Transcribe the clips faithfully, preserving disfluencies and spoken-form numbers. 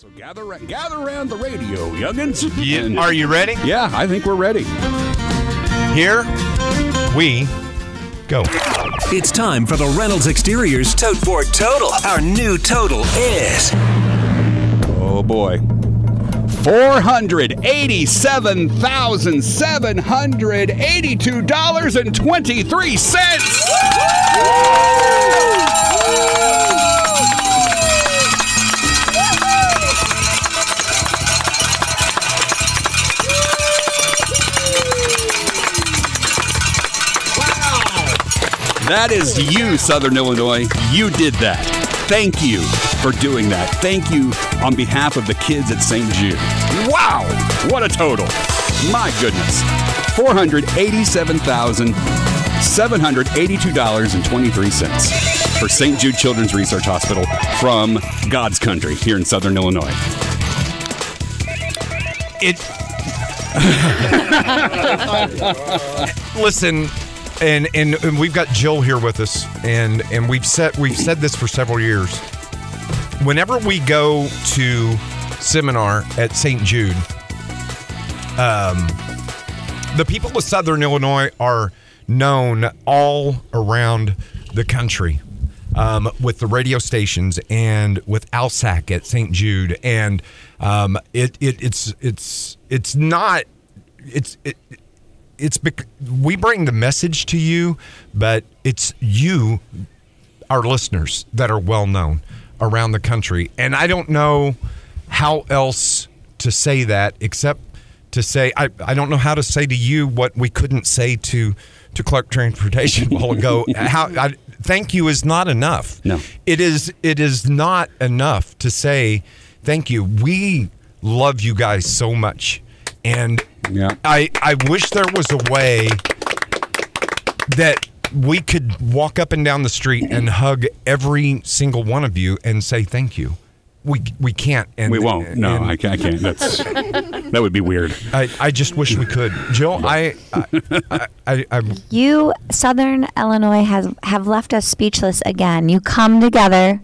So gather, ra- gather around the radio, youngins. Yeah. Are you ready? Yeah, I think we're ready. Here we go. It's time for the Reynolds Exteriors Tote Board Total. Our new total is... Oh, boy. four hundred eighty-seven thousand seven hundred eighty-two dollars and twenty-three cents. That is you, Southern Illinois. You did that. Thank you for doing that. Thank you on behalf of the kids at Saint Jude. Wow, what a total. My goodness. four hundred eighty-seven thousand seven hundred eighty-two dollars and twenty-three cents for Saint Jude Children's Research Hospital from God's country here in Southern Illinois. It. Listen. And, and and we've got Jill here with us, and, and we've said we've said this for several years. Whenever we go to seminar at Saint Jude, um, the people of Southern Illinois are known all around the country um, with the radio stations and with ALSAC at Saint Jude, and um, it, it it's it's it's not it's it. It's bec- we bring the message to you, but it's you, our listeners, that are well known around the country. And I don't know how else to say that except to say I, I don't know how to say to you what we couldn't say to to Clark Transportation a while ago. How I, thank you is not enough. No, it is. It is not enough to say thank you. We love you guys so much. And yeah. I, I wish there was a way that we could walk up and down the street and hug every single one of you and say thank you. We we can't. And, we won't. No, and, I can't. I can't. That's, that would be weird. I, I just wish we could. Jill, I, I, I, I You, Southern Illinois, has have left us speechless again. You come together.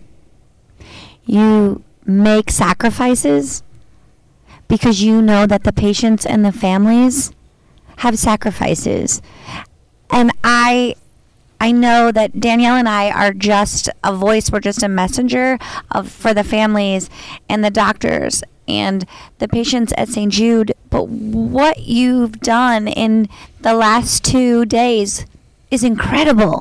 You make sacrifices. Because you know that the patients and the families have sacrifices. And I I know that Danielle and I are just a voice, we're just a messenger of for the families and the doctors and the patients at Saint Jude. But what you've done in the last two days is incredible.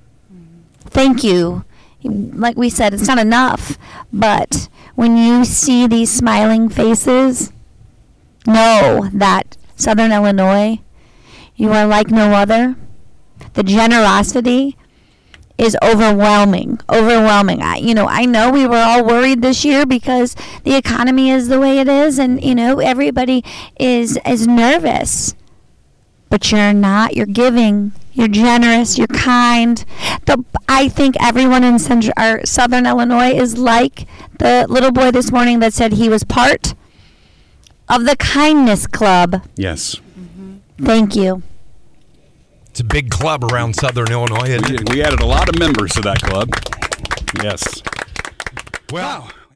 Thank you. Like we said, it's not enough, but when you see these smiling faces, know that Southern Illinois, you are like no other. The generosity is overwhelming, overwhelming. I, you know, I know we were all worried this year because the economy is the way it is, and you know everybody is is nervous. But you're not. You're giving. You're generous. You're kind. The, I think everyone in Central, or Southern Illinois is like the little boy this morning that said he was part of the Kindness Club. Yes. Mm-hmm. Thank you. It's a big club around Southern Illinois. We, we added a lot of members to that club. Yes. Well, wow.